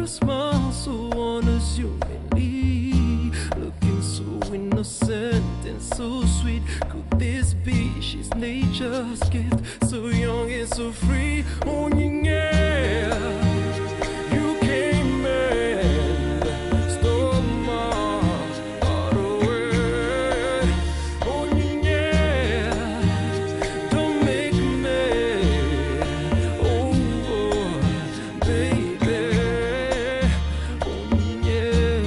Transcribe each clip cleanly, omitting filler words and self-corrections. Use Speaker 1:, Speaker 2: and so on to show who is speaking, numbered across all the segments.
Speaker 1: a smile so unassumingly, looking so innocent and so sweet. Could this be she's nature's gift, so young and so free? Oh yeah, you came and stole my heart away. Oh yeah, don't make me over, baby. Oh yeah.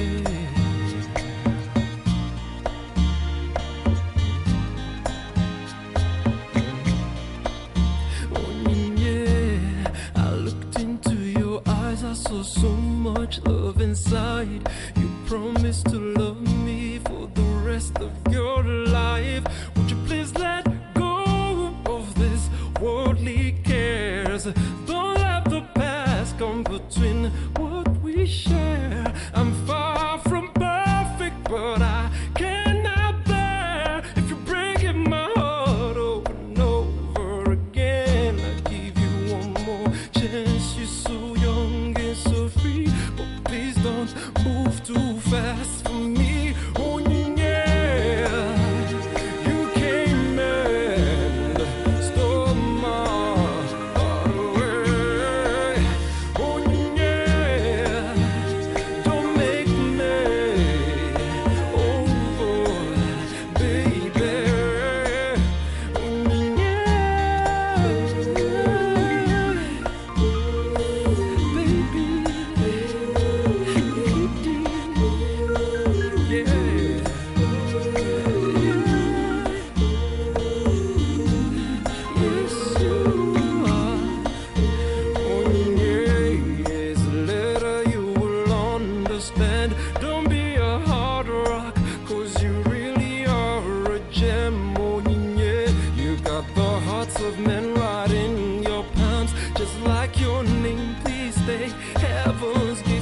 Speaker 1: Oh yeah, I looked into your eyes, I saw so much love inside. You promised to love me for the rest of your life. Would you please let go of this worldly cares? Don't let the past come between what we share. I'm far from perfect, but I cannot bear if you're breaking my heart over and over again. I give you one more chance. You're so young and so free, but please don't move too fast for me. Oh yeah, you came and stole my heart away. Oh yeah, don't make me over, baby. Oh yeah, don't be a hard rock, 'cause you really are a gem. Oh yeah, you got the hearts of men right in your palms, just like your name. Please stay heaven's gift.